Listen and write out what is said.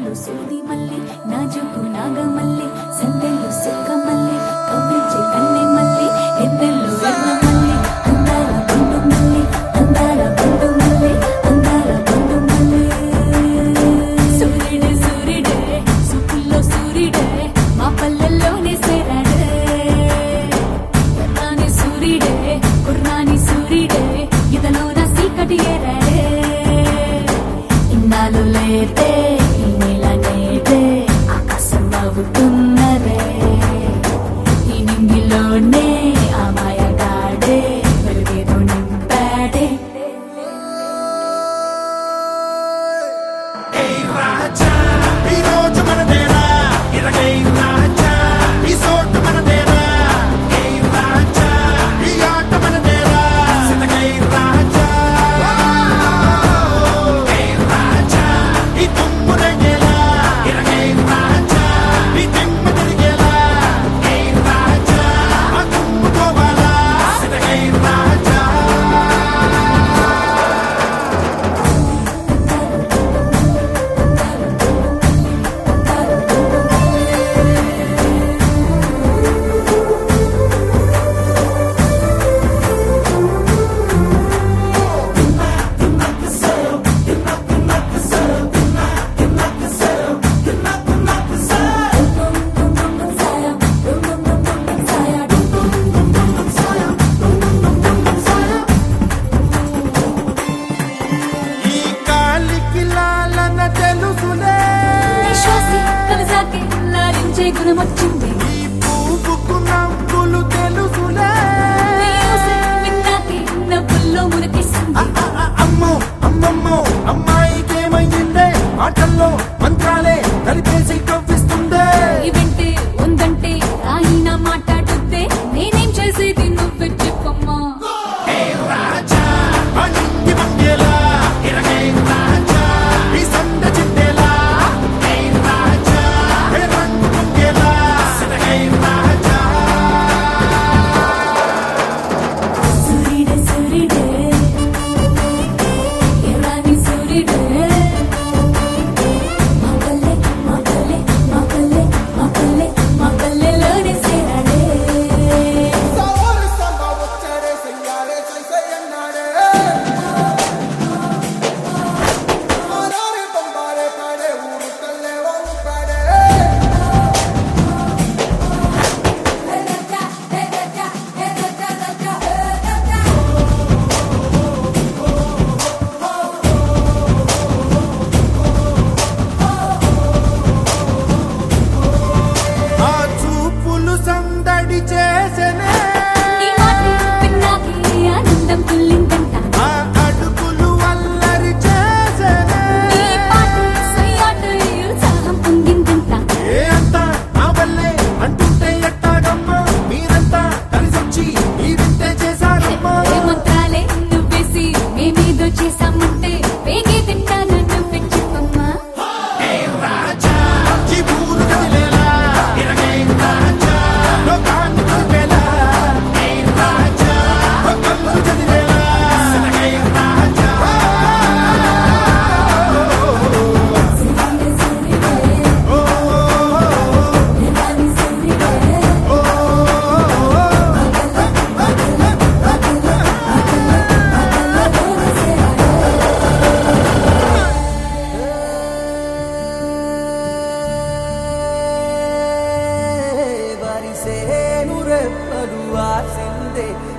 సంతెల్లో సూది మల్లి నాజుకు నాగమల్లి సంతెల్లో సుక్క మల్లి కవ్వించే కన్నె మల్లి ఎద్దెల్లో ఎర్ర మల్లి అందాల బండు మల్లి అందాల బండు మల్లి అందాల బండు మల్లి సూర్యుడే సూర్యుడే సుక్కుల్లో సూర్యుడే మా పల్లెల్లోనే సేరాడే ఎర్రాని సూర్యుడే కుర్రాని సూర్యుడే ఇదలోన సీకటి ఏరాడే ఇన్నాళ్ళు లేదే ఈ నెల నేదే ఆకాశం నవ్వుతున్నదే ఈ నింగిలోనే ఆ మాయగాడే వెలుగేదో నింపాడే రాజా ఈ రోజు మనదేరా ఇరగై రాజా ఈ సోటు మనదేరా రాజా ఈ ఆట మనదేరా సితగై రాజా రాజా ఈ తుమ్ము రేగేలా ఇరగై రాజా ఈ తిమ్మ తిరిగేలా రాజా ఆ తుమ్ముకోవాలా సితగై రాజా ఈ కాలికి లాలన తెలుసులే శ్వాసే కలసాకే లాలించే గుణమొచ్చింది ఈ పువ్వుకు నవ్వులు తెలుసులే ఊసే విన్నాకే నవ్వుల్లో మునికిస్తుంది అమ్మో అమ్మమ్మో అమ్మాయికేమైందే ఆటల్లో మంత్రాలే కలిపేసి కవ్విస్తుందే ఈ వెంటే ఉందంటే ఆయన మాట్లాడుద్దే నేనేం చేసేది నువ్వు చెప్పమ్మా రాజా అణింగి మంగేలా ఇరగై రాజా ఈ సంద చిందేలా రాజా రంగు పొంగేలా సిరగై రాజా సూర్యుడే సూర్యుడే ఎర్రాని సూర్యుడే మా పల్లె మా పల్లె మా పల్లె మా పల్లె మా పల్లెలోనే సేరాడే సవారు సంబ వచ్చాడే సయ్యాడే సయ్యన్నాడే ఆరారే బంబారే పాడే ఊరు కల్లే వారు పాడే ఆ చూపులు సందడి చేసనే నీ మాటే విన్నాకే ఆనందం తుల్లిందంట ఆ అడుగులు అల్లరి చేసనే నీ పాటే సయ్యాటే ఉత్సాహం పొంగిందంట ఏ అంతా నా వల్లే అంటుంటే ఎట్టాగమ్మా మీరంతా కలిసొచ్చి ఈ వింతే చేశారమ్మా ఏ మంత్రాలే నువ్వేసి మేమేదో చేశామంటే వేగే తింటాను నువ్వే చెప్పమ్మా రాజా ఈ ఊరు కదిలేలా ఇరగై రాజా లోకాన్ని కలిపేలా రాజా కళ్ళు చదివేలా సిరగై రాజా సూర్యుడే సూర్యుడే ఎర్రాని సూర్యుడే వరిసేను రెప్పలు ఆసిందే